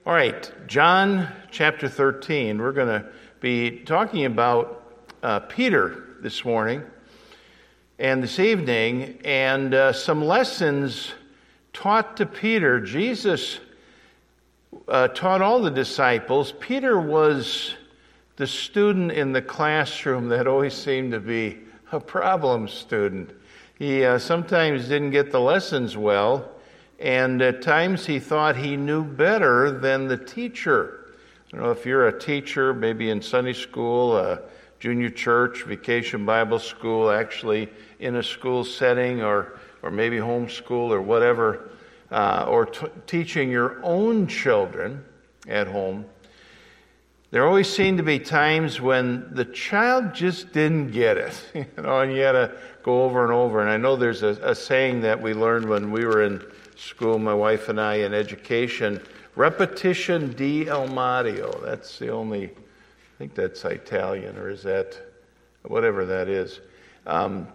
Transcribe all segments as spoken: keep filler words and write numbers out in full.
All right, John chapter thirteen. We're going to be talking about uh, Peter this morning and this evening, and uh, some lessons taught to Peter. Jesus uh, taught all the disciples. Peter was the student in the classroom that always seemed to be a problem student. He uh, sometimes didn't get the lessons well, and at times he thought he knew better than the teacher. I don't know if you're a teacher, maybe in Sunday school, uh, junior church, vacation Bible school, actually in a school setting, or or maybe homeschool or whatever, uh, or t- teaching your own children at home. There always seemed to be times when the child just didn't get it, you know, and you had to go over and over. And I know there's a, a saying that we learned when we were in school, my wife and I, in education, repetition di el Mario. That's the only, I think that's Italian, or is that, whatever that is. Um,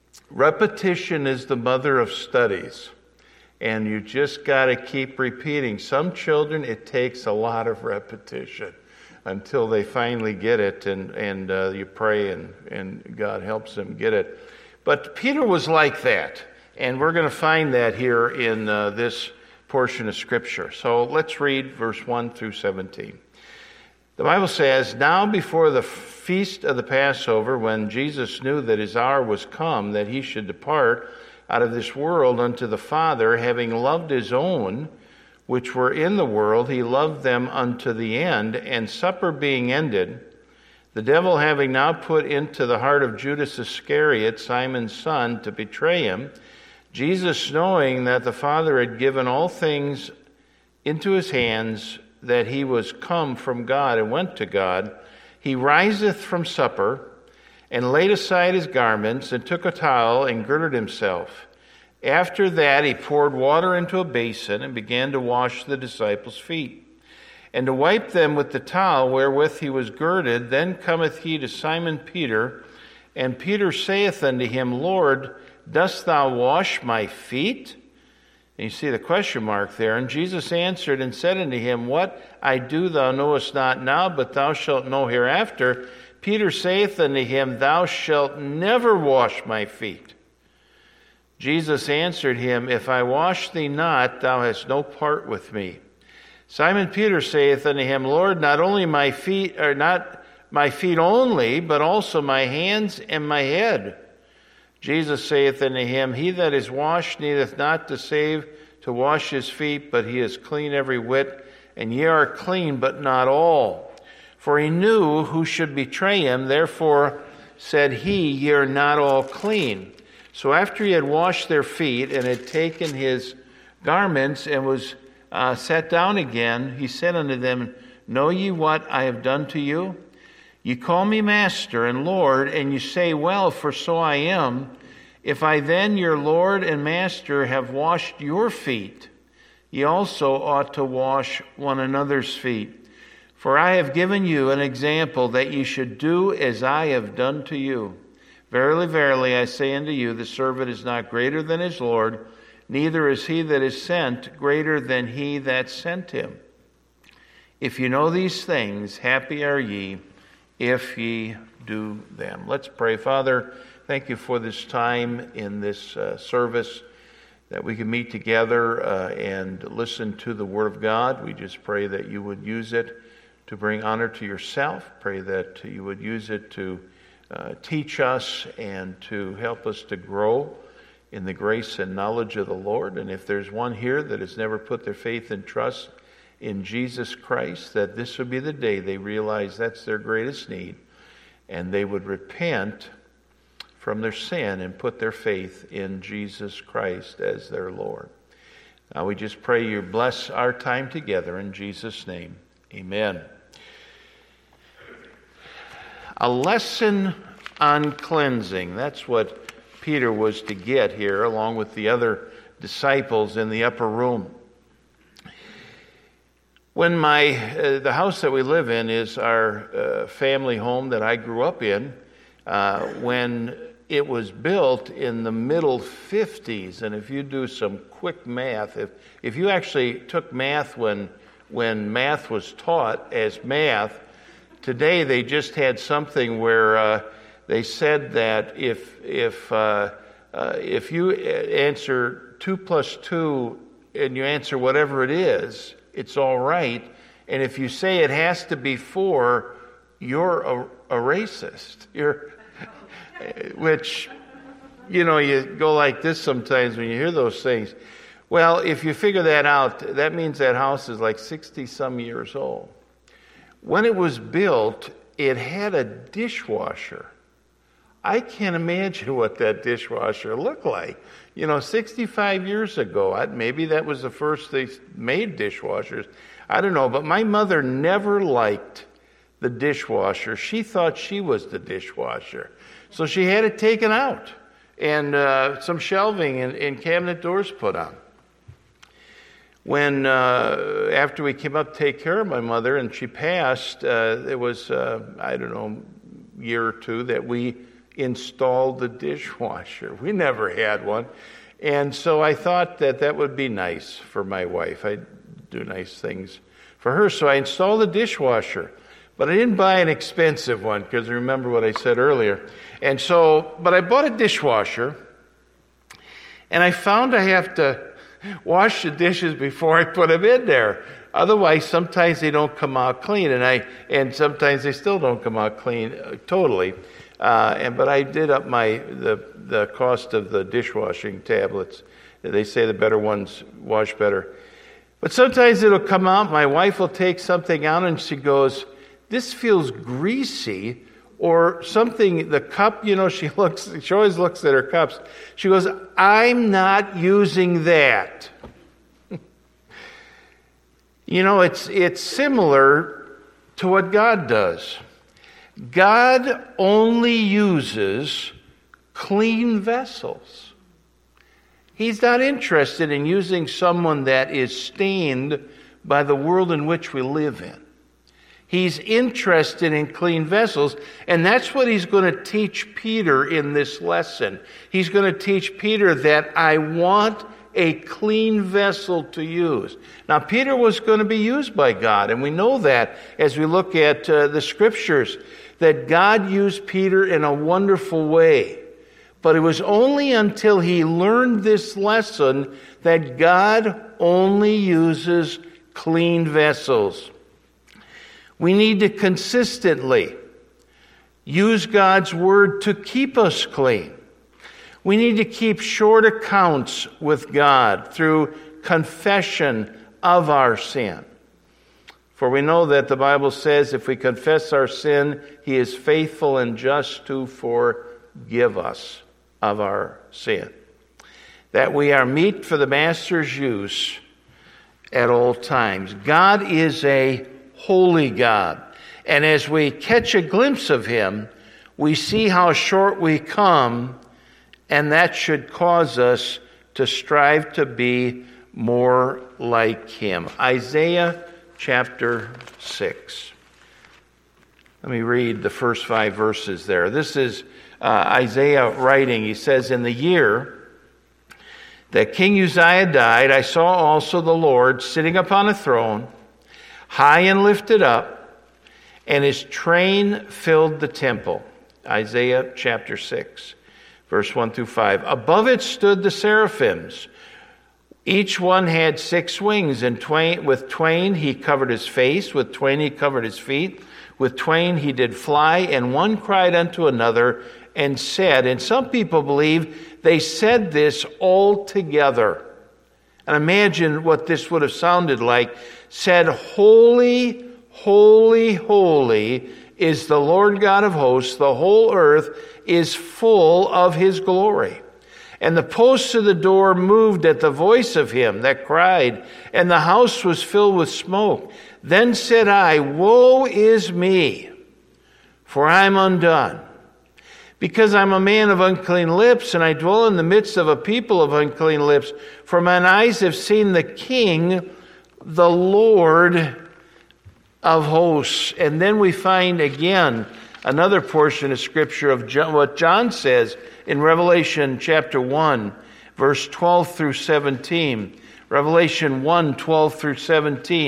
repetition is the mother of studies, and you just got to keep repeating. Some children, it takes a lot of repetition until they finally get it, and, and uh, you pray, and, and God helps them get it. But Peter was like that. And we're going to find that here in uh, this portion of Scripture. So let's read verse one through seventeen. The Bible says, "Now before the feast of the Passover, when Jesus knew that his hour was come, that he should depart out of this world unto the Father, having loved his own, which were in the world, he loved them unto the end. And supper being ended, the devil having now put into the heart of Judas Iscariot, Simon's son, to betray him, Jesus, knowing that the Father had given all things into his hands, that he was come from God and went to God, he riseth from supper, and laid aside his garments, and took a towel, and girded himself. After that he poured water into a basin, and began to wash the disciples' feet, and to wipe them with the towel wherewith he was girded. Then cometh he to Simon Peter, and Peter saith unto him, Lord, dost thou wash my feet? And you see the question mark there. And Jesus answered and said unto him, What I do thou knowest not now, but thou shalt know hereafter. Peter saith unto him, Thou shalt never wash my feet. Jesus answered him, If I wash thee not, thou hast no part with me. Simon Peter saith unto him, Lord, not only my feet, or not my feet only, but also my hands and my head. Jesus saith unto him, He that is washed needeth not to save to wash his feet, but he is clean every whit, and ye are clean, but not all. For he knew who should betray him, therefore said he, Ye are not all clean. So after he had washed their feet, and had taken his garments, and was uh, sat down again, he said unto them, Know ye what I have done to you? You call me Master and Lord, and you say, Well, for so I am. If I then, your Lord and Master, have washed your feet, ye also ought to wash one another's feet. For I have given you an example, that ye should do as I have done to you. Verily, verily, I say unto you, the servant is not greater than his Lord, neither is he that is sent greater than he that sent him. If you know these things, happy are ye, if ye do them." Let's pray. Father, thank you for this time in this uh, service, that we can meet together uh, and listen to the Word of God. We just pray that you would use it to bring honor to yourself. Pray that you would use it to uh, teach us and to help us to grow in the grace and knowledge of the Lord. And if there's one here that has never put their faith and trust in Jesus Christ, that this would be the day they realize that's their greatest need, and they would repent from their sin and put their faith in Jesus Christ as their Lord. Now we just pray you bless our time together in Jesus' name. Amen. A lesson on cleansing. That's what Peter was to get here, along with the other disciples in the upper room. When my uh, the house that we live in is our uh, family home that I grew up in, uh, when it was built in the middle fifties, and if you do some quick math, if if you actually took math when when math was taught as math. Today they just had something where uh, they said that if if uh, uh, if you answer two plus two and you answer whatever it is, it's all right. And if you say it has to be four, you're a, a racist. You're, which, you know, you go like this sometimes when you hear those things. Well, if you figure that out, that means that house is like sixty some years old. When it was built, it had a dishwasher. I can't imagine what that dishwasher looked like. You know, sixty-five years ago, I, maybe that was the first they made dishwashers. I don't know, but my mother never liked the dishwasher. She thought she was the dishwasher. So she had it taken out and uh, some shelving and, and cabinet doors put on. When, uh, after we came up to take care of my mother and she passed, uh, it was, uh, I don't know, a year or two that we installed the dishwasher. We never had one. And so I thought that that would be nice for my wife. I'd do nice things for her. So I installed the dishwasher. But I didn't buy an expensive one because remember what I said earlier. And so, but I bought a dishwasher. And I found I have to wash the dishes before I put them in there. Otherwise, sometimes they don't come out clean, and I and sometimes they still don't come out clean uh, totally. Uh, and but I did up my the the cost of the dishwashing tablets. They say the better ones wash better. But sometimes it'll come out. My wife will take something out, and she goes, "This feels greasy." Or something, the cup, you know, she looks, she always looks at her cups. She goes, "I'm not using that." You know, it's it's similar to what God does. God only uses clean vessels. He's not interested in using someone that is stained by the world in which we live in. He's interested in clean vessels, and that's what he's going to teach Peter in this lesson. He's going to teach Peter that I want a clean vessel to use. Now, Peter was going to be used by God, and we know that as we look at uh, the scriptures, that God used Peter in a wonderful way. But it was only until he learned this lesson that God only uses clean vessels. We need to consistently use God's word to keep us clean. We need to keep short accounts with God through confession of our sin. For we know that the Bible says if we confess our sin, he is faithful and just to forgive us of our sin. That we are meat for the Master's use at all times. God is a holy God. And as we catch a glimpse of him, we see how short we come, and that should cause us to strive to be more like him. Isaiah chapter six. Let me read the first five verses there. This is uh, Isaiah writing. He says, "In the year that King Uzziah died, I saw also the Lord sitting upon a throne, high and lifted up, and his train filled the temple." Isaiah chapter six, verse one through five. "Above it stood the seraphims. Each one had six wings, and twain, with twain he covered his face, with twain he covered his feet, with twain he did fly, and one cried unto another and said," and some people believe they said this all together. And imagine what this would have sounded like. Said, "Holy, holy, holy is the Lord God of hosts. The whole earth is full of his glory." And the posts of the door moved at the voice of him that cried, and the house was filled with smoke. Then said I, "Woe is me, for I am undone, because I'm a man of unclean lips, and I dwell in the midst of a people of unclean lips. For mine eyes have seen the King, the Lord of hosts." And then we find again another portion of Scripture of John, what John says in Revelation chapter one, verse twelve through seventeen. Revelation one, twelve through seventeen.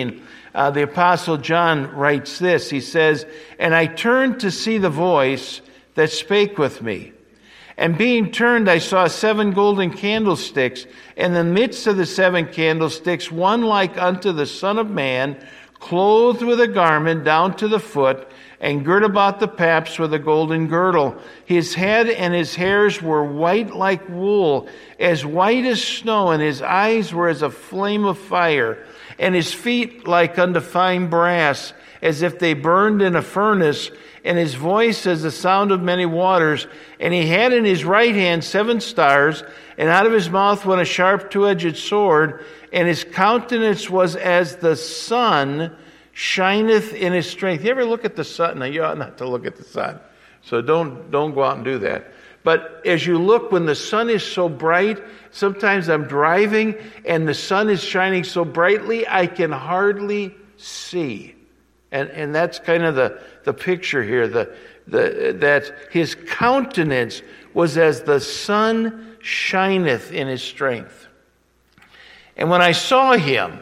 uh, the Apostle John writes this. He says, "And I turned to see the voice that spake with me. And being turned, I saw seven golden candlesticks. In the midst of the seven candlesticks, one like unto the Son of Man, clothed with a garment down to the foot, and girt about the paps with a golden girdle. His head and his hairs were white like wool, as white as snow, and his eyes were as a flame of fire, and his feet like unto fine brass, as if they burned in a furnace, and his voice as the sound of many waters. And he had in his right hand seven stars, and out of his mouth went a sharp two-edged sword, and his countenance was as the sun shineth in his strength." You ever look at the sun? Now, you ought not to look at the sun, so don't don't go out and do that. But as you look, when the sun is so bright, sometimes I'm driving and the sun is shining so brightly, I can hardly see. And and that's kind of the, the picture here, the, the that his countenance was as the sun shineth in his strength. And when I saw him,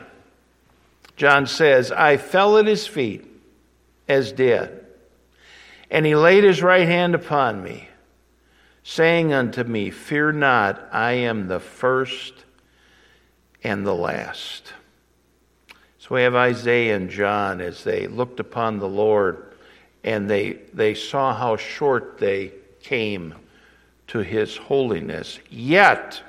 John says, I fell at his feet as dead. And he laid his right hand upon me, saying unto me, "Fear not, I am the first and the last." So we have Isaiah and John as they looked upon the Lord, and they, they saw how short they came to his holiness. Yet,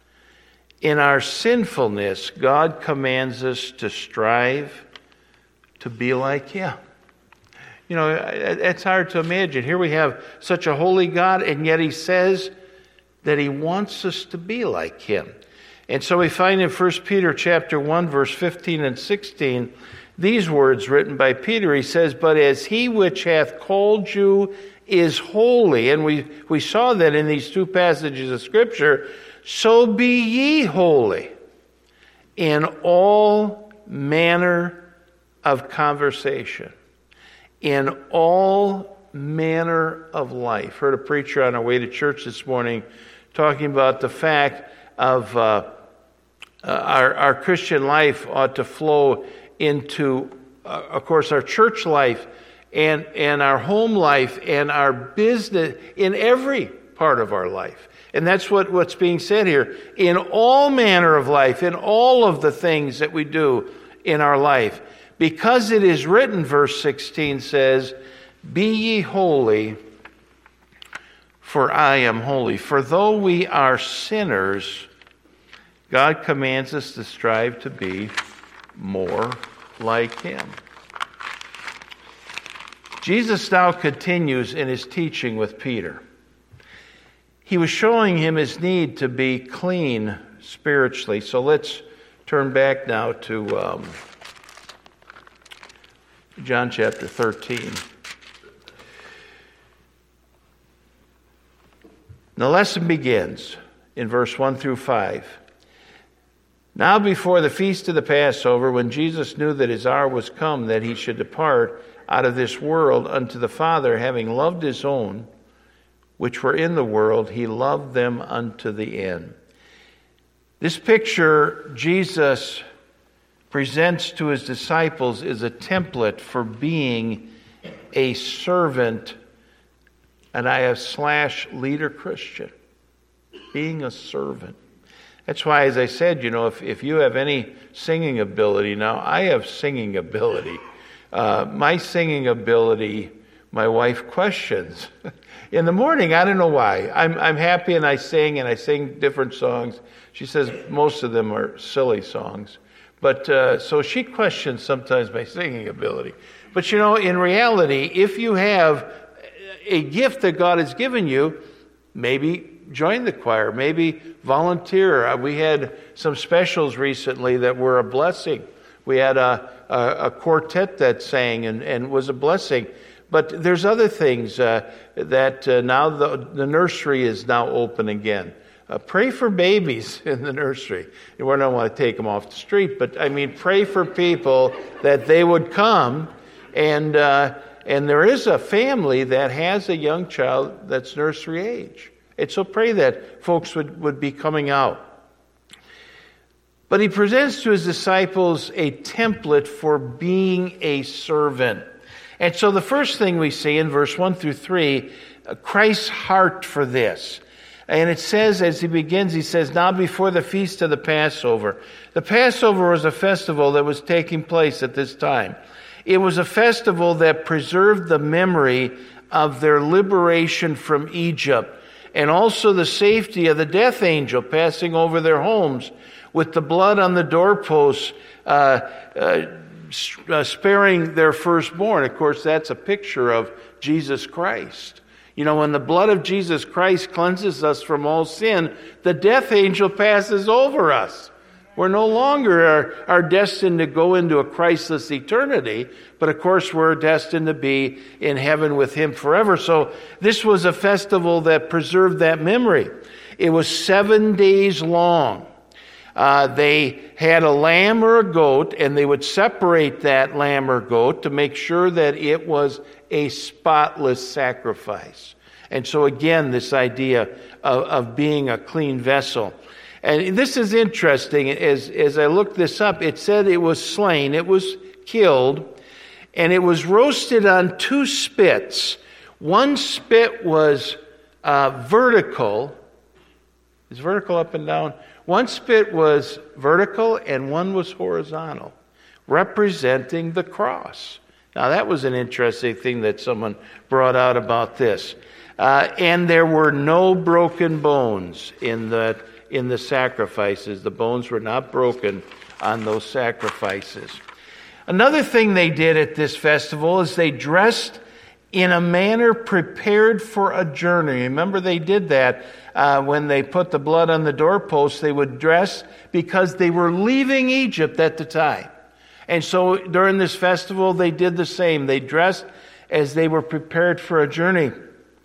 in our sinfulness, God commands us to strive to be like him. You know, it's hard to imagine. Here we have such a holy God, and yet he says that he wants us to be like him. And so we find in First Peter chapter one, verse fifteen and sixteen, these words written by Peter. He says, "But as he which hath called you is holy," and we, we saw that in these two passages of Scripture, "so be ye holy in all manner of conversation." In all manner of life. Heard a preacher on our way to church this morning talking about the fact of uh, uh, our, our Christian life ought to flow into, uh, of course, our church life and, and our home life and our business, in every part of our life. And that's what, what's being said here. In all manner of life, in all of the things that we do in our life. Because it is written, verse sixteen says, "Be ye holy, for I am holy." For though we are sinners, God commands us to strive to be more like him. Jesus now continues in his teaching with Peter. He was showing him his need to be clean spiritually. So let's turn back now to um, John chapter thirteen. The lesson begins in verse one through five. "Now before the feast of the Passover, when Jesus knew that his hour was come, that he should depart out of this world unto the Father, having loved his own, which were in the world, he loved them unto the end." This picture Jesus presents to his disciples is a template for being a servant, and I have slash leader Christian. Being a servant. That's why, as I said, you know, if, if you have any singing ability, now I have singing ability. Uh, my singing ability, my wife questions. In the morning, I don't know why. I'm I'm happy and I sing and I sing different songs. She says most of them are silly songs. But uh, so she questions sometimes my singing ability. But you know, in reality, if you have a gift that God has given you, maybe join the choir, maybe volunteer. Uh, we had some specials recently that were a blessing. We had a, a, a quartet that sang and, and was a blessing. But there's other things uh, that uh, now the, the nursery is now open again. Uh, pray for babies in the nursery. You don't want to take them off the street, but I mean, pray for people that they would come. And uh, and there is a family that has a young child that's nursery age. And so pray that folks would, would be coming out. But he presents to his disciples a template for being a servant. And so the first thing we see in verse one through three, Christ's heart for this. And it says, as he begins, he says, now before the feast of the Passover. The Passover was a festival that was taking place at this time. It was a festival that preserved the memory of their liberation from Egypt, and also the safety of the death angel passing over their homes with the blood on the doorposts, uh, uh, uh, sparing their firstborn. Of course, that's a picture of Jesus Christ. You know, when the blood of Jesus Christ cleanses us from all sin, the death angel passes over us. We're no longer are, are destined to go into a Christless eternity, but of course we're destined to be in heaven with Him forever. So this was a festival that preserved that memory. It was seven days long. Uh, they had a lamb or a goat, and they would separate that lamb or goat to make sure that it was a spotless sacrifice. And so again, this idea of, of being a clean vessel. And this is interesting. As, as I looked this up, it said it was slain, it was killed, and it was roasted on two spits. One spit was uh, vertical. Is vertical up and down? One spit was vertical and one was horizontal, representing the cross. Now that was an interesting thing that someone brought out about this. Uh, and there were no broken bones in the in the sacrifices. The bones were not broken on those sacrifices. Another thing they did at this festival is they dressed in a manner prepared for a journey. Remember, they did that uh, when they put the blood on the doorposts. They would dress because they were leaving Egypt at the time. And so during this festival, they did the same. They dressed as they were prepared for a journey.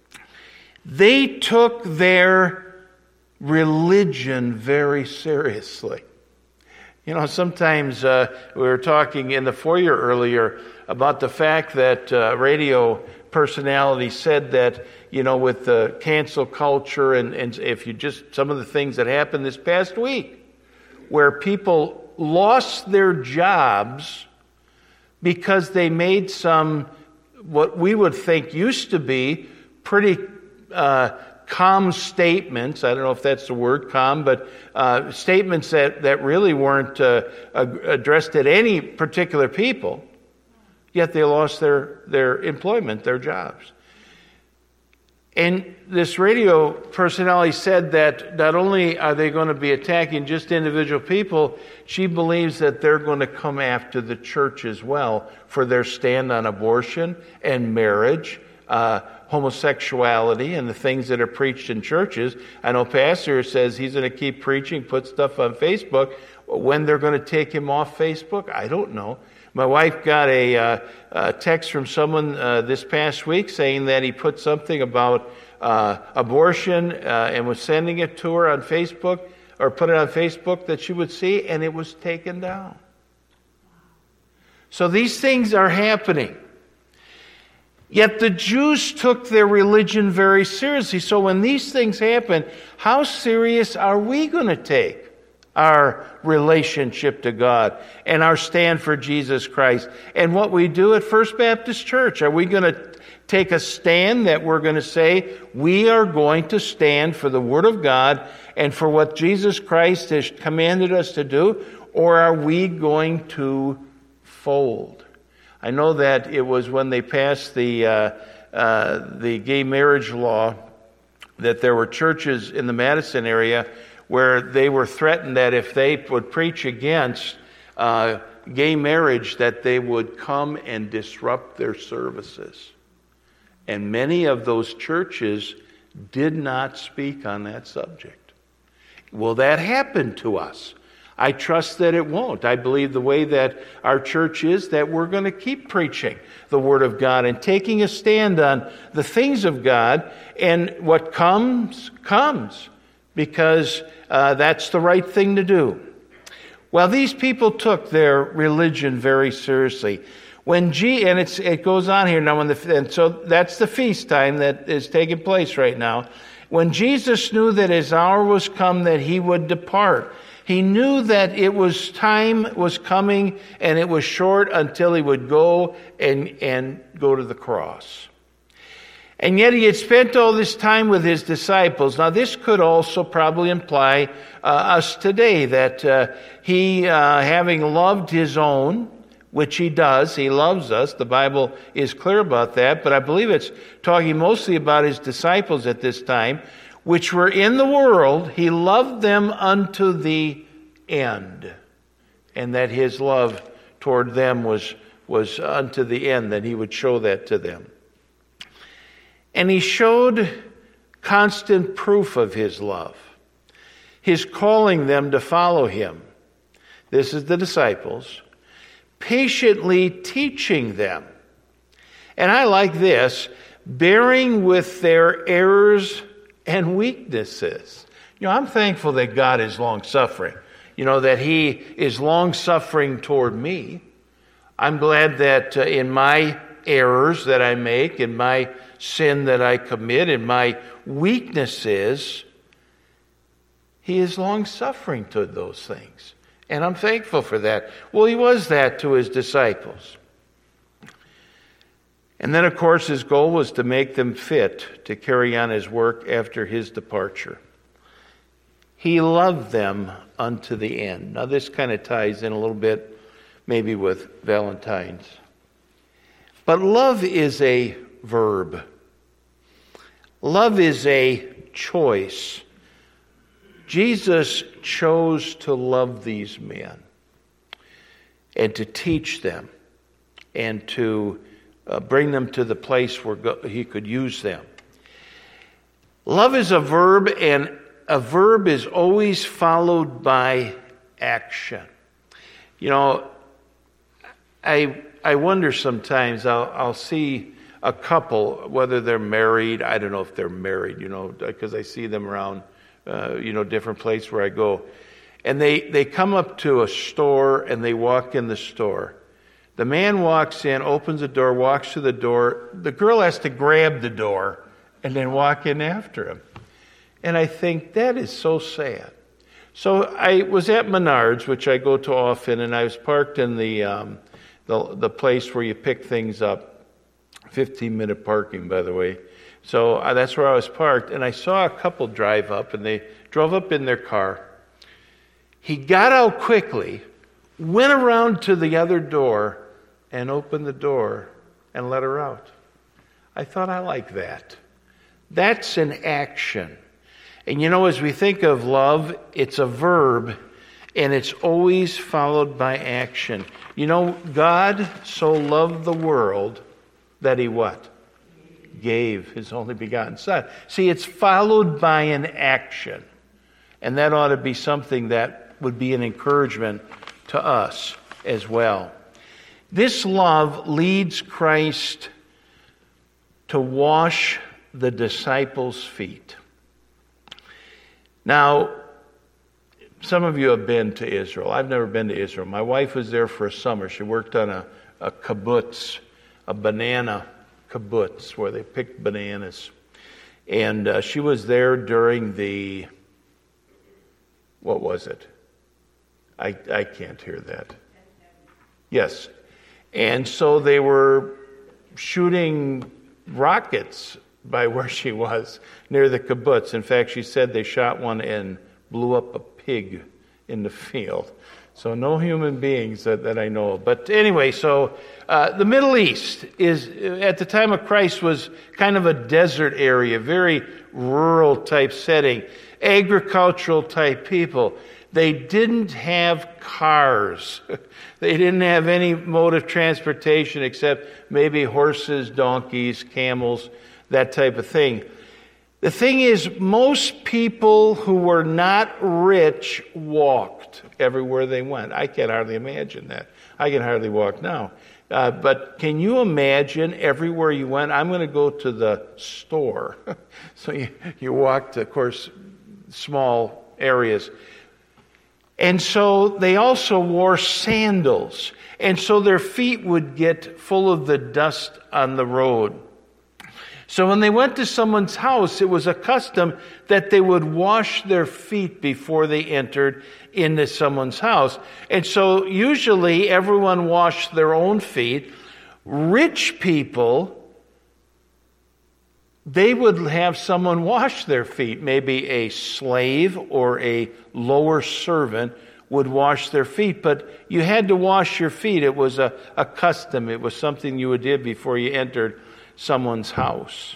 They took their religion very seriously. You know, sometimes uh, we were talking in the foyer earlier about the fact that uh, radio personalities said that, you know, with the cancel culture and, and if you just, some of the things that happened this past week, where people lost their jobs because they made some, what we would think used to be pretty uh, calm statements. I don't know if that's the word, calm, but uh, statements that, that really weren't uh, addressed at any particular people, yet they lost their, their employment, their jobs. And this radio personality said that not only are they going to be attacking just individual people, she believes that they're going to come after the church as well for their stand on abortion and marriage, uh, homosexuality, and the things that are preached in churches. I know Pastor says he's going to keep preaching, put stuff on Facebook. When they're going to take him off Facebook, I don't know. My wife got a, uh, a text from someone uh, this past week saying that he put something about uh, abortion uh, and was sending it to her on Facebook, or put it on Facebook that she would see, and it was taken down. So these things are happening. Yet the Jews took their religion very seriously. So when these things happen, how serious are we going to take our relationship to God and our stand for Jesus Christ and what we do at First Baptist Church? Are we going to take a stand that we're going to say we are going to stand for the Word of God and for what Jesus Christ has commanded us to do, or are we going to fold? I know that it was when they passed the uh, uh, the gay marriage law that there were churches in the Madison area where they were threatened that if they would preach against uh, gay marriage, that they would come and disrupt their services. And many of those churches did not speak on that subject. Will that happen to us? I trust that it won't. I believe the way that our church is, that we're going to keep preaching the Word of God and taking a stand on the things of God, and what comes, comes, because uh, that's the right thing to do. Well, these people took their religion very seriously. When G, and it's, it goes on here now, when the, and so that's the feast time that is taking place right now. When Jesus knew that his hour was come that he would depart, He knew that it was time was coming and it was short until he would go and, and go to the cross. And yet he had spent all this time with his disciples. Now this could also probably imply uh, us today, that uh, he, uh, having loved his own, which he does, he loves us, the Bible is clear about that, but I believe it's talking mostly about his disciples at this time, which were in the world, he loved them unto the end. And that his love toward them was, was unto the end, that he would show that to them. And he showed constant proof of his love. His calling them to follow him. This is the disciples. Patiently teaching them. And I like this, bearing with their errors and weaknesses. You know, I'm thankful that God is long-suffering. You know, that he is long-suffering toward me. I'm glad that uh, in my errors that I make, in my sin that I commit, in my weaknesses, he is long-suffering to those things. And I'm thankful for that. Well, he was that to his disciples. And then, of course, his goal was to make them fit to carry on his work after his departure. He loved them unto the end. Now, this kind of ties in a little bit maybe with Valentine's. But love is a verb. Love is a choice. Jesus chose to love these men and to teach them and to uh, bring them to the place where God, he could use them. Love is a verb, and a verb is always followed by action. You know, I I wonder sometimes, I'll, I'll see a couple, whether they're married, I don't know if they're married, you know, because I see them around Uh, you know, different place where I go. And they, they come up to a store and they walk in the store. The man walks in, opens the door, walks to the door. The girl has to grab the door and then walk in after him. And I think that is so sad. So I was at Menards, which I go to often, and I was parked in the um, the, the place where you pick things up. fifteen minute parking, by the way. So uh, that's where I was parked, and I saw a couple drive up, and they drove up in their car. He got out quickly, went around to the other door, and opened the door and let her out. I thought, I like that. That's an action. And you know, as we think of love, it's a verb, and it's always followed by action. You know, God so loved the world that he what? Gave his only begotten Son. See, it's followed by an action. And that ought to be something that would be an encouragement to us as well. This love leads Christ to wash the disciples' feet. Now, some of you have been to Israel. I've never been to Israel. My wife was there for a summer. She worked on a, a kibbutz, a banana kibbutz, where they picked bananas. And uh, she was there during the, what was it? I, I can't hear that. Yes. And so they were shooting rockets by where she was, near the kibbutz. In fact, she said they shot one and blew up a pig in the field. So no human beings that, that I know of. But anyway, so uh, the Middle East is, at the time of Christ, was kind of a desert area, very rural type setting, agricultural type people. They didn't have cars. They didn't have any mode of transportation except maybe horses, donkeys, camels, that type of thing. The thing is, most people who were not rich walked everywhere they went. I can hardly imagine that. I can hardly walk now. Uh, but can you imagine everywhere you went? I'm going to go to the store. So you, you walked, of course, small areas. And so they also wore sandals. And so their feet would get full of the dust on the road. So when they went to someone's house, it was a custom that they would wash their feet before they entered into someone's house. And so usually everyone washed their own feet. Rich people, they would have someone wash their feet. Maybe a slave or a lower servant would wash their feet. But you had to wash your feet. It was a, a custom. It was something you would do before you entered someone's house.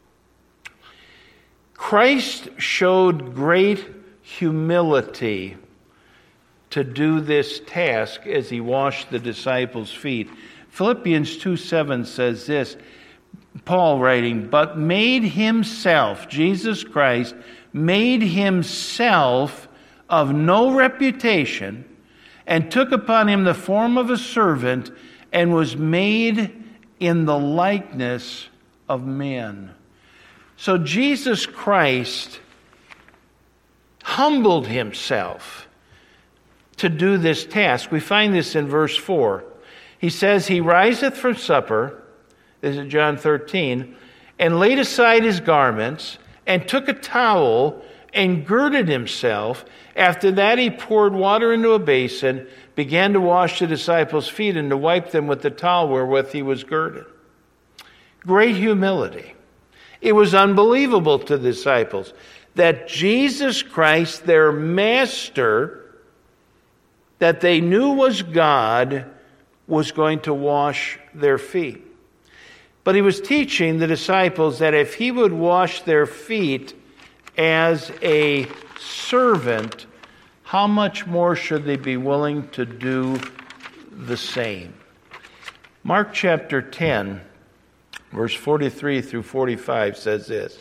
Christ showed great humility to do this task as he washed the disciples' feet. Philippians two seven says this, Paul writing, but made himself, Jesus Christ, made himself of no reputation, and took upon him the form of a servant, and was made in the likeness of men. So Jesus Christ humbled himself to do this task. We find this in verse four. He says, he riseth from supper, this is John thirteen, and laid aside his garments, and took a towel, and girded himself. After that he poured water into a basin, began to wash the disciples' feet, and to wipe them with the towel wherewith he was girded. Great humility. It was unbelievable to the disciples that Jesus Christ, their master, that they knew was God, was going to wash their feet. But he was teaching the disciples that if he would wash their feet as a servant, how much more should they be willing to do the same? Mark chapter ten, verse forty-three through forty-five says this.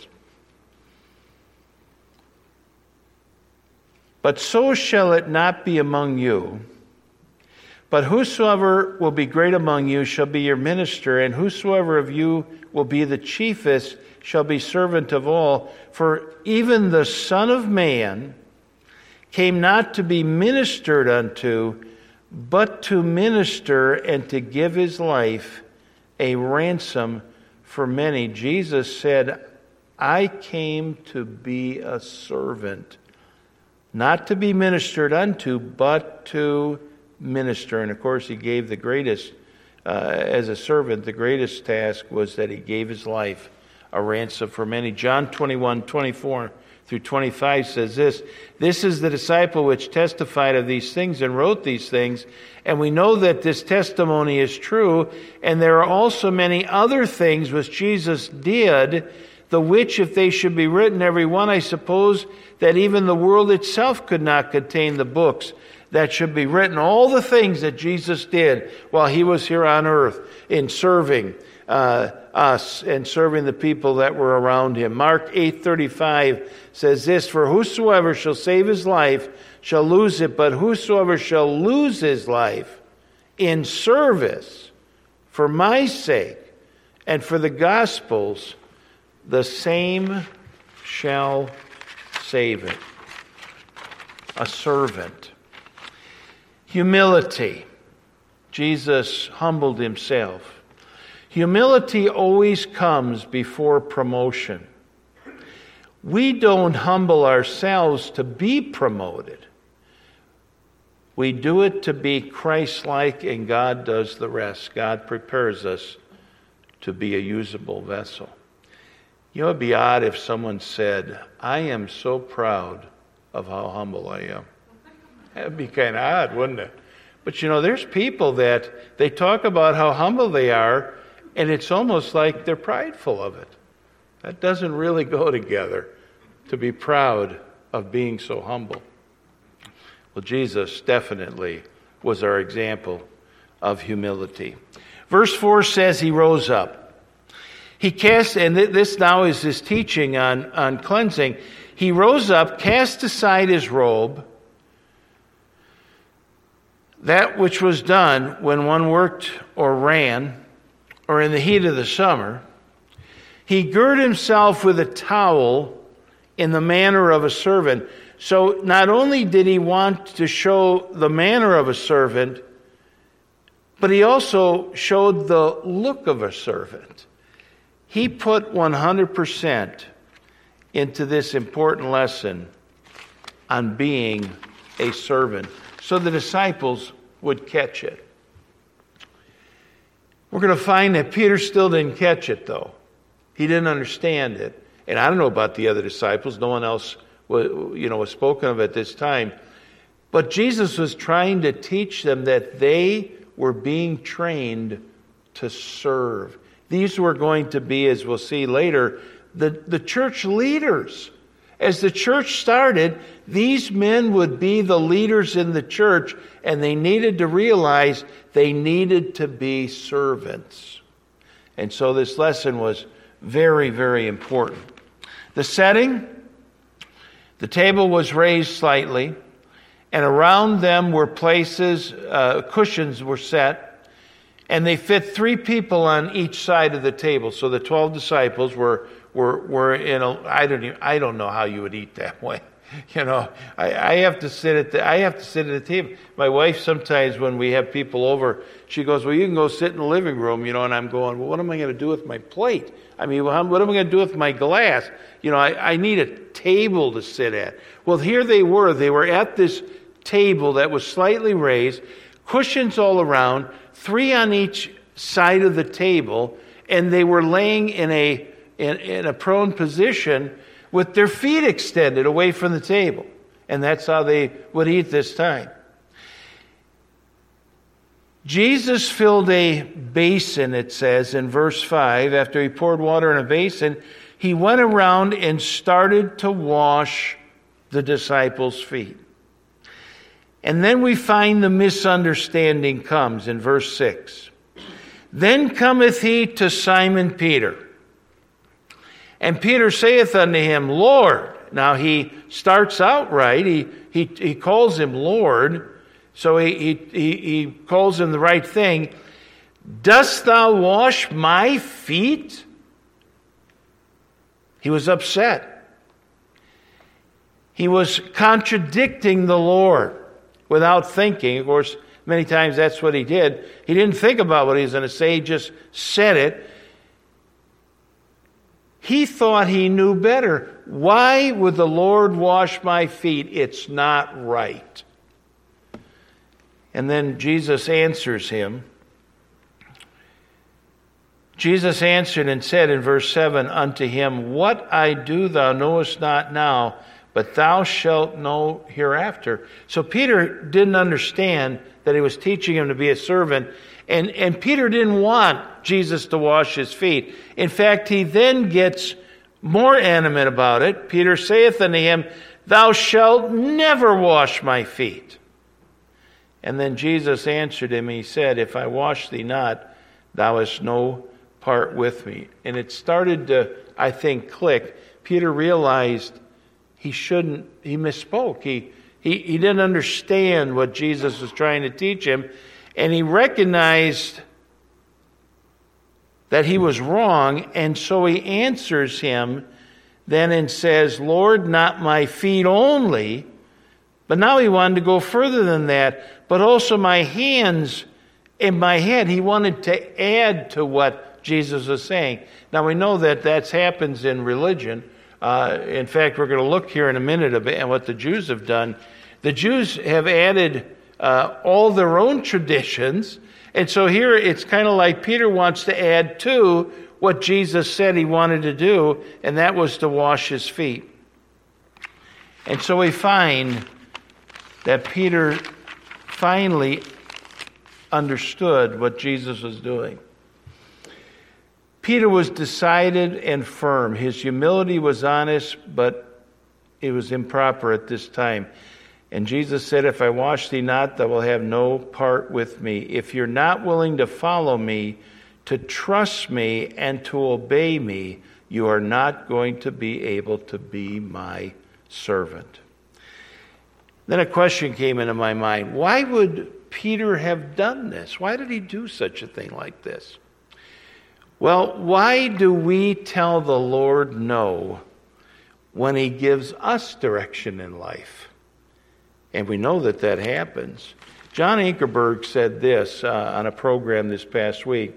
But so shall it not be among you. But whosoever will be great among you shall be your minister, and whosoever of you will be the chiefest shall be servant of all. For even the Son of Man came not to be ministered unto, but to minister and to give his life a ransom for many. Jesus said, I came to be a servant, not to be ministered unto, but to minister. And of course, he gave the greatest, uh, as a servant, the greatest task was that he gave his life a ransom for many. John twenty-one, twenty-four through twenty-five says this, this is the disciple which testified of these things and wrote these things, and we know that this testimony is true, and there are also many other things which Jesus did, the which, if they should be written every one, I suppose that even the world itself could not contain the books that should be written. All the things that Jesus did while he was here on earth in serving uh, us and serving the people that were around him. Mark eight thirty-five says this, for whosoever shall save his life shall lose it, but whosoever shall lose his life in service for my sake and for the gospel's, the same shall save it. A servant. Humility. Jesus humbled himself. Humility always comes before promotion. We don't humble ourselves to be promoted. We do it to be Christ-like, and God does the rest. God prepares us to be a usable vessel. You know, it'd be odd if someone said, I am so proud of how humble I am. That'd be kind of odd, wouldn't it? But you know, there's people that they talk about how humble they are, and it's almost like they're prideful of it. That doesn't really go together, to be proud of being so humble. Well, Jesus definitely was our example of humility. Verse four says he rose up. He cast, and this now is his teaching on, on cleansing. He rose up, cast aside his robe, that which was done when one worked or ran, or in the heat of the summer. He girded himself with a towel in the manner of a servant. So not only did he want to show the manner of a servant, but he also showed the look of a servant. he put one hundred percent into this important lesson on being a servant, so the disciples would catch it. We're going to find that Peter still didn't catch it, though. He didn't understand it. And I don't know about the other disciples. No one else was, you know, was spoken of at this time. But Jesus was trying to teach them that they were being trained to serve. These were going to be, as we'll see later, the, the church leaders. As the church started, these men would be the leaders in the church, and they needed to realize they needed to be servants. And so this lesson was very, very important. The setting, the table was raised slightly, and around them were places, uh, cushions were set, and they fit three people on each side of the table. So the twelve disciples were were were in a. I don't even, I don't know how you would eat that way. You know, I, I have to sit at the I have to sit at the table. My wife sometimes, when we have people over, she goes, "Well, you can go sit in the living room," you know, and I'm going, "Well, what am I going to do with my plate? I mean, what am I going to do with my glass? You know, I, I need a table to sit at." Well, here they were. They were at this table that was slightly raised, cushions all around, three on each side of the table, and they were laying in a in, in a prone position with their feet extended away from the table. And that's how they would eat this time. Jesus filled a basin, it says in verse five. After he poured water in a basin, he went around and started to wash the disciples' feet. And then we find the misunderstanding comes in verse six. Then cometh he to Simon Peter. And Peter saith unto him, Lord. Now he starts out right. He he, he calls him Lord. So he, he, he calls him the right thing. Dost thou wash my feet? He was upset. He was contradicting the Lord without thinking. Of course, many times that's what he did. He didn't think about what he was going to say. He just said it. He thought he knew better. Why would the Lord wash my feet? It's not right. And then Jesus answers him. Jesus answered and said in verse seven unto him, What I do thou knowest not now, but thou shalt know hereafter. So Peter didn't understand that he was teaching him to be a servant. And, and Peter didn't want Jesus to wash his feet. In fact, he then gets more animate about it. Peter saith unto him, Thou shalt never wash my feet. And then Jesus answered him, he said, If I wash thee not, thou hast no part with me. And it started to, I think, click. Peter realized he shouldn't, he misspoke. He, he, he didn't understand what Jesus was trying to teach him. And he recognized that he was wrong, and so he answers him then and says, Lord, not my feet only. But now he wanted to go further than that, but also my hands and my head. He wanted to add to what Jesus was saying. Now we know that that happens in religion. Uh, in fact, we're going to look here in a minute at what the Jews have done. The Jews have added Uh, all their own traditions. And so here it's kind of like Peter wants to add to what Jesus said he wanted to do, and that was to wash his feet. And so we find that Peter finally understood what Jesus was doing. Peter was decided and firm. His humility was honest, but it was improper at this time. And Jesus said, If I wash thee not, thou wilt have no part with me. If you're not willing to follow me, to trust me, and to obey me, you are not going to be able to be my servant. Then a question came into my mind. Why would Peter have done this? Why did he do such a thing like this? Well, why do we tell the Lord no when he gives us direction in life? And we know that that happens. John Ankerberg said this uh, on a program this past week.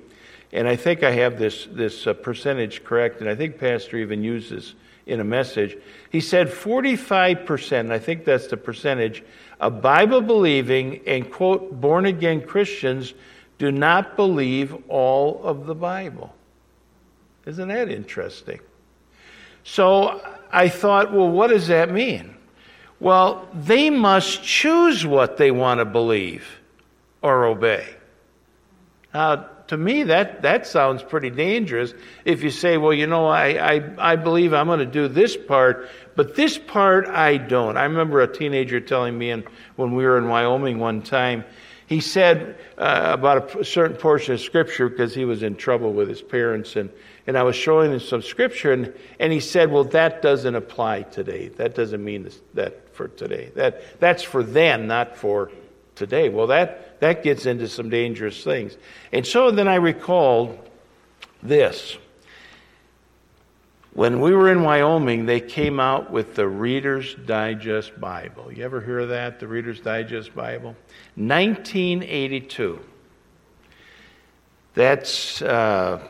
and I think I have this, this uh, percentage correct, and I think Pastor even used this in a message. He said forty-five percent, and I think that's the percentage, of Bible-believing and, quote, born-again Christians do not believe all of the Bible. Isn't that interesting? So I thought, well, what does that mean? Well, they must choose what they want to believe or obey. Now, to me, that, that sounds pretty dangerous if you say, well, you know, I, I, I believe I'm going to do this part, but this part I don't. I remember a teenager telling me in, when we were in Wyoming one time, he said uh, about a certain portion of Scripture because he was in trouble with his parents, and, and I was showing him some Scripture, and, and he said, well, that doesn't apply today. That doesn't mean this, that for today. That That's for then, not for today. Well, that, that gets into some dangerous things. And so then I recalled this. When we were in Wyoming, they came out with the Reader's Digest Bible. You ever hear of that, the Reader's Digest Bible? nineteen eighty-two. That's, uh,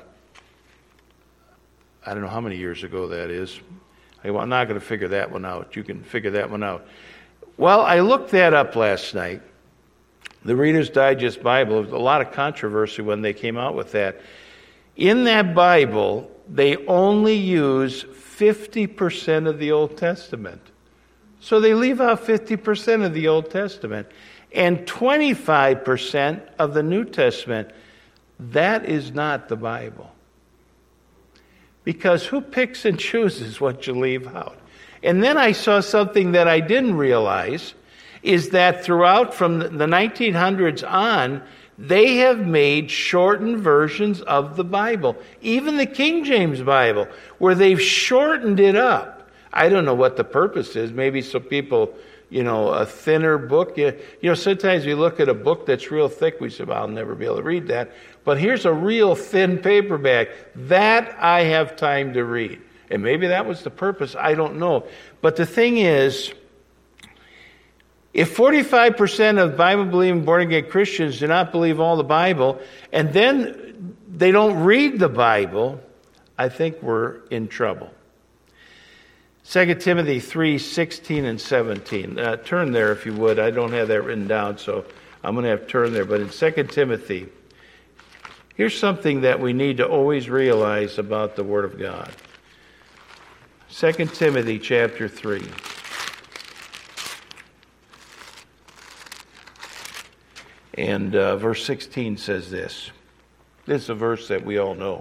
I don't know how many years ago that is. I'm not going to figure that one out. You can figure that one out. Well, I looked that up last night. The Reader's Digest Bible, there was a lot of controversy when they came out with that. In that Bible, they only use fifty percent of the Old Testament. So they leave out fifty percent of the Old Testament. And twenty-five percent of the New Testament. That is not the Bible. Because who picks and chooses what you leave out? And then I saw something that I didn't realize, is that throughout from the nineteen hundreds on, they have made shortened versions of the Bible. Even the King James Bible, where they've shortened it up. I don't know what the purpose is. Maybe so people, you know, a thinner book. You, you know, sometimes we look at a book that's real thick, we say, well, I'll never be able to read that. But here's a real thin paperback. That I have time to read. And maybe that was the purpose. I don't know. But the thing is, if forty-five percent of Bible-believing born-again Christians do not believe all the Bible, and then they don't read the Bible, I think we're in trouble. Second Timothy three, sixteen and seventeen. Uh, turn there if you would. I don't have that written down, so I'm going to have to turn there. But in Second Timothy, here's something that we need to always realize about the Word of God. Second Timothy chapter three. And uh, verse sixteen says this. This is a verse that we all know.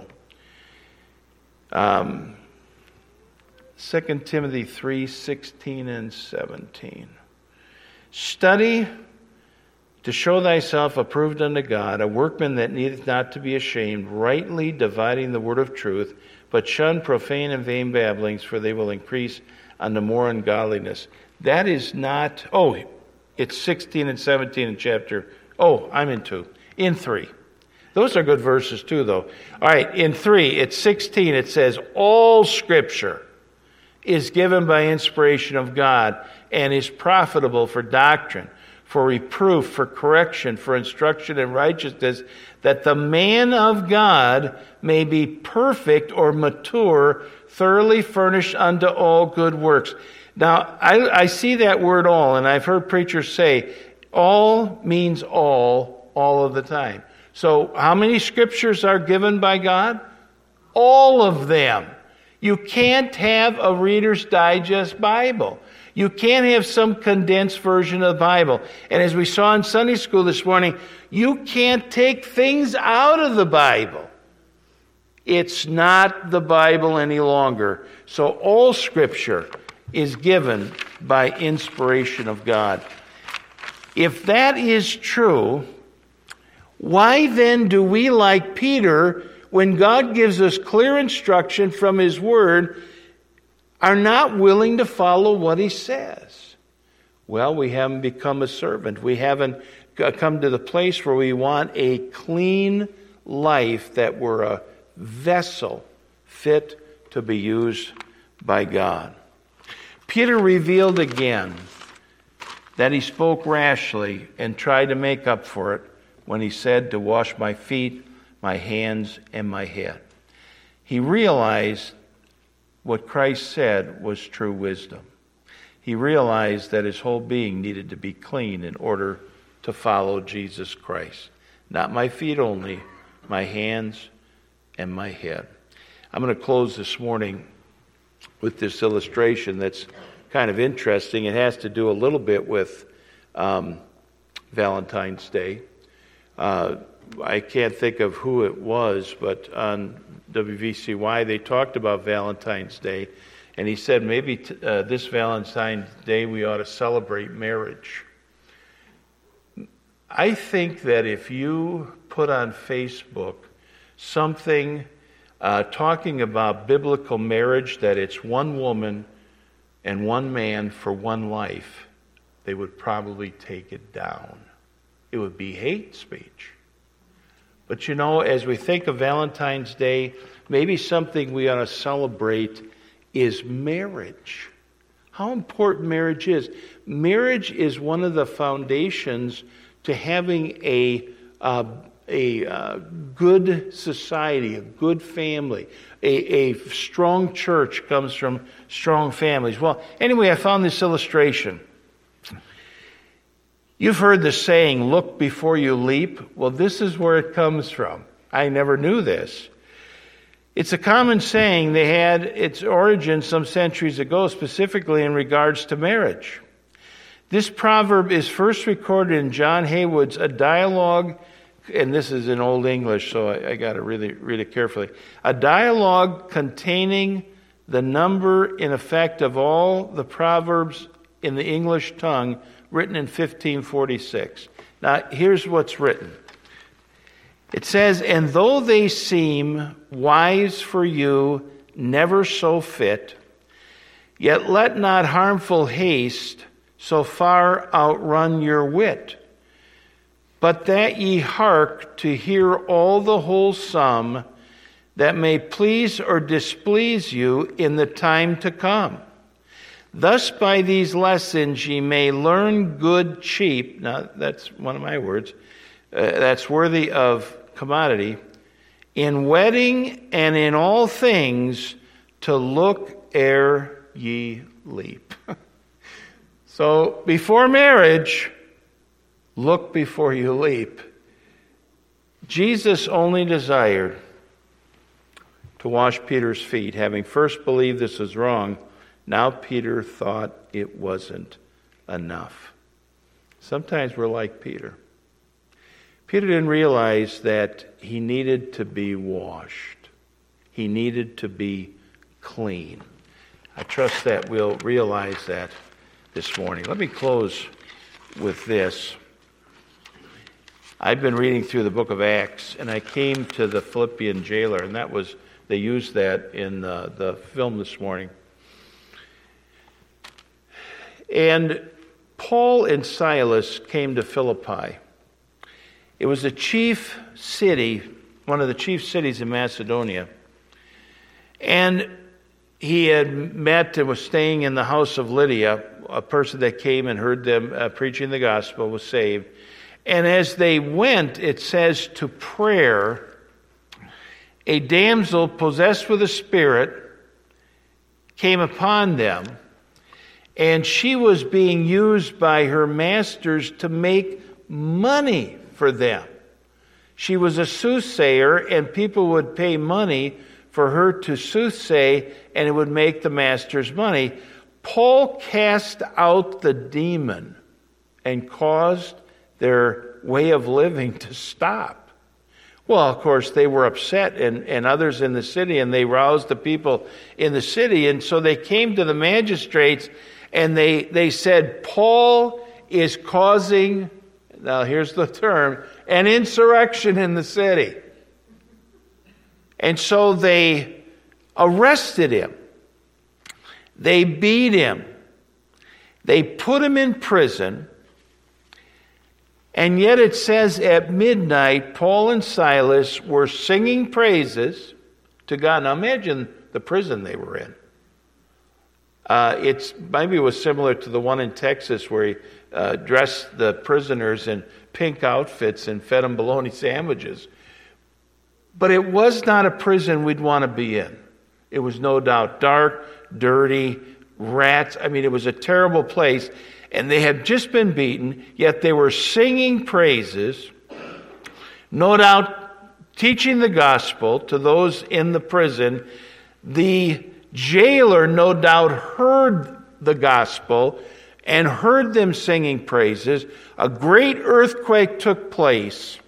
Um, Second Timothy three, sixteen and seventeen. Study to show thyself approved unto God, a workman that needeth not to be ashamed, rightly dividing the word of truth, but shun profane and vain babblings, for they will increase unto more ungodliness. That is not, oh, it's sixteen and seventeen in chapter. Oh, I'm in two. In three. Those are good verses too, though. All right, in three, it's sixteen. It says, all Scripture is given by inspiration of God and is profitable for doctrine, for reproof, for correction, for instruction in righteousness, that the man of God may be perfect or mature, thoroughly furnished unto all good works. Now, I, I see that word all, and I've heard preachers say, all means all, all of the time. So how many scriptures are given by God? All of them. You can't have a Reader's Digest Bible. You can't have some condensed version of the Bible. And as we saw in Sunday school this morning, you can't take things out of the Bible. It's not the Bible any longer. So all Scripture is given by inspiration of God. If that is true, why then do we, like Peter, when God gives us clear instruction from His Word, are not willing to follow what He says? Well, we haven't become a servant. We haven't come to the place where we want a clean life, that we're a vessel fit to be used by God. Peter revealed again that he spoke rashly and tried to make up for it when he said to wash my feet, my hands, and my head. He realized what Christ said was true wisdom. He realized that his whole being needed to be clean in order to follow Jesus Christ. Not my feet only, my hands and my head. I'm going to close this morning with this illustration that's kind of interesting. It has to do a little bit with um, Valentine's Day. Uh, I can't think of who it was, but on W V C Y they talked about Valentine's Day, and he said maybe t- uh, this Valentine's Day we ought to celebrate marriage. I think that if you put on Facebook something uh, talking about biblical marriage, that it's one woman and one man for one life, they would probably take it down. It would be hate speech. But you know, as we think of Valentine's Day, maybe something we ought to celebrate is marriage. How important marriage is. Marriage is one of the foundations to having a uh, a uh, good society, a good family. A, a strong church comes from strong families. Well, anyway, I found this illustration. You've heard the saying, look before you leap. Well, this is where it comes from. I never knew this. It's a common saying. They had its origin some centuries ago, specifically in regards to marriage. This proverb is first recorded in John Haywood's A Dialogue, and this is in Old English, so I, I got to really read it carefully. A dialogue containing the number in effect of all the proverbs in the English tongue, written in fifteen forty-six. Now, here's what's written. It says, and though they seem wise for you, never so fit, yet let not harmful haste so far outrun your wit, but that ye hark to hear all the whole sum, that may please or displease you in the time to come. Thus by these lessons ye may learn good cheap, now that's one of my words, uh, that's worthy of commodity, in wedding and in all things to look ere ye leap. So before marriage, look before you leap. Jesus only desired to wash Peter's feet, having first believed this was wrong. Now Peter thought it wasn't enough. Sometimes we're like Peter. Peter didn't realize that he needed to be washed. He needed to be clean. I trust that we'll realize that this morning. Let me close with this. I've been reading through the book of Acts, and I came to the Philippian jailer, and that was, they used that in the, the film this morning. And Paul and Silas came to Philippi. It was the chief city, one of the chief cities in Macedonia. And he had met and was staying in the house of Lydia, a person that came and heard them uh, preaching the gospel, was saved. And as they went, it says, to prayer, a damsel possessed with a spirit came upon them. And she was being used by her masters to make money for them. She was a soothsayer, and people would pay money for her to soothsay, and it would make the masters money. Paul cast out the demon and caused their way of living to stop. Well, of course, they were upset, and, and others in the city, and they roused the people in the city. And so they came to the magistrates, and they, they said, Paul is causing, now here's the term, an insurrection in the city. And so they arrested him. They beat him. They put him in prison. And yet it says at midnight, Paul and Silas were singing praises to God. Now imagine the prison they were in. Uh, it's maybe it was similar to the one in Texas where he uh, dressed the prisoners in pink outfits and fed them bologna sandwiches. But it was not a prison we'd want to be in. It was no doubt dark, dirty, rats. I mean, it was a terrible place. And they had just been beaten, yet they were singing praises, no doubt teaching the gospel to those in the prison. The jailer no doubt heard the gospel and heard them singing praises. A great earthquake took place.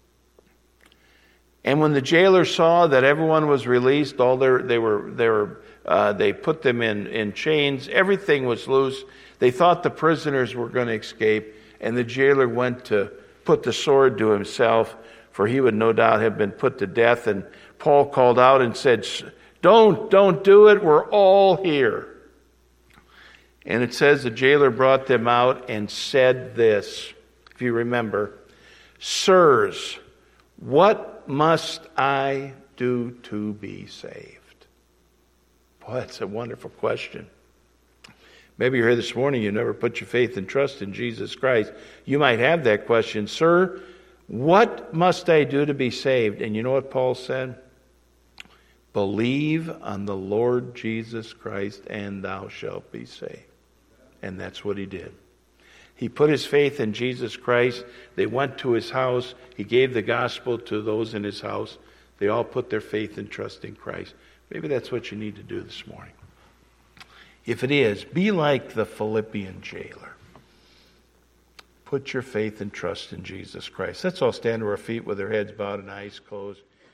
And when the jailer saw that everyone was released, all their, they were they were uh, they put them in, in chains. Everything was loose. They thought the prisoners were going to escape, and the jailer went to put the sword to himself, for he would no doubt have been put to death. And Paul called out and said, "Don't, don't do it. We're all here." And it says the jailer brought them out and said this, if you remember, "Sirs, what must I do to be saved?" Boy, that's a wonderful question. Maybe you're here this morning, you never put your faith and trust in Jesus Christ. You might have that question, "Sir, what must I do to be saved?" And you know what Paul said? "Believe on the Lord Jesus Christ, and thou shalt be saved." And that's what he did. He put his faith in Jesus Christ. They went to his house. He gave the gospel to those in his house. They all put their faith and trust in Christ. Maybe that's what you need to do this morning. If it is, be like the Philippian jailer. Put your faith and trust in Jesus Christ. Let's all stand to our feet with our heads bowed and eyes closed.